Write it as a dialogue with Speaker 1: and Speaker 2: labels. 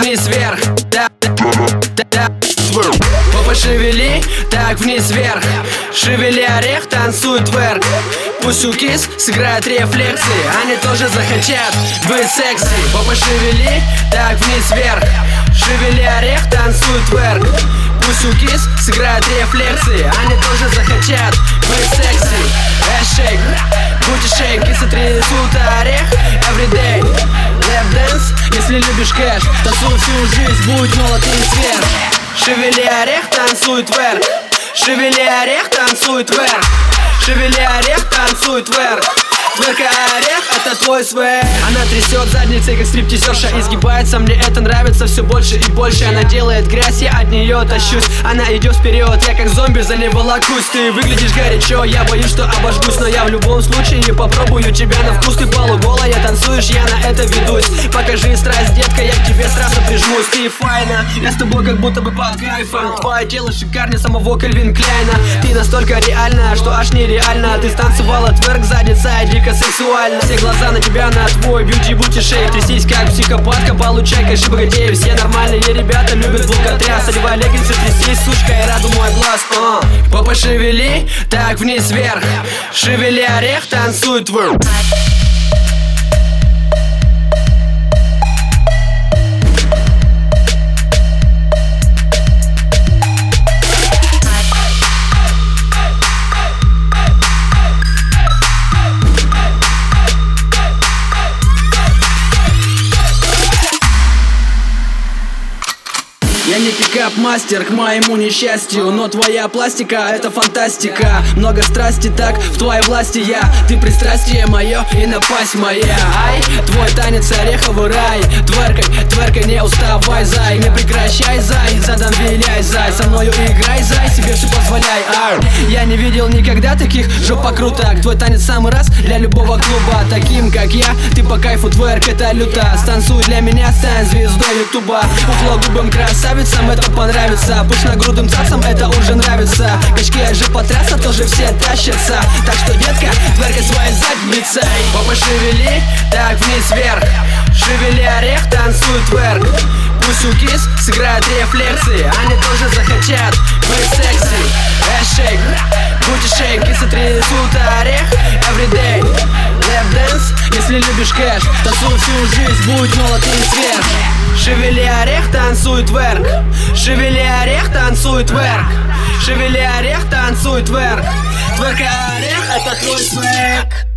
Speaker 1: вниз вверх, попы шевели, так вниз вверх. Шевели орех, танцуй тверк. Пусть у кис сыграют рефлексы, они тоже захотят быть секси. Попы шевели, так вниз вверх. Шевели орех, танцуй тверк. Пусть у кис сыграют рефлексы, они тоже захотят быть секси. Шейк, бути шейк, кисы трясут орех everyday. Лэп дэнс, если любишь кэш, танцуй всю жизнь, будь молод и сверх. Шевели орех, танцуй тверк. Шевели орех, танцуй тверк. Шевели орех, танцуй тверк. Тверк и орех, это твой свек. Она трясет задницей, как стриптизерша, изгибается, мне это нравится все больше и больше. Она делает грязь, я от нее тащусь. Она идет вперед, я как зомби за ней волокусь. Ты выглядишь горячо, я боюсь, что обожгусь, но я в любом случае попробую тебя на вкус. Ты полуголая, танцуешь, я на это ведусь. Покажи страсть, детка, я к тебе сразу прижмусь. Ты файна, я с тобой как будто бы под кайфом. Твое тело шикарнее самого Кельвин Кляйна. Ты настолько реальна, что аж нереально. Ты станцевала тверк, задница и дико сексуально. Все глаза на тебя, на твой бьюти-бути шейк. Трясись как психопатка, получай кэши богатеев. Все нормальные ребята любят волкотряс. Одевай леггинсы, трясись, сучка, и радуй мой глаз. Попы шевели, так вниз вверх. Шевели орех, танцуй тверк. Я не пикап-мастер, к моему несчастью, но твоя пластика — это фантастика. Много страсти, так в твоей власти я. Ты пристрастие мое и напасть моя. Ай, твой танец ореховый рай. Тверкай, тверкай, не уставай, зай. Не прекращай, зай, задом виляй, зай. Со мною играй, зай, себе все позволяй. Я не видел никогда таких жопокруток. Твой танец самый раз для любого клуба. Таким как я, ты по кайфу тверк, это люто. Станцуй для меня, стань звездой ютуба. Пухлогубым красавицам это понравится. Пышногрудым цацам это уже нравится. Качки от жопотряса тоже все тащатся. Так что, детка, тверкай своей задницей. Попы шевели, так вниз вверх. Шевели орех, танцуй тверк. Пусть у кис сыграют рефлексы, они тоже захотят быть секси. Шейк, бути шейк, кисы трясут орех everyday. Лэп дэнс, если любишь кэш, танцуй всю жизнь, будь молод и сверх. Шевели орех, танцуй тверк. Шевели орех, танцуй тверк. Шевели орех, танцуй тверк. Тверк и орех, это твой свек.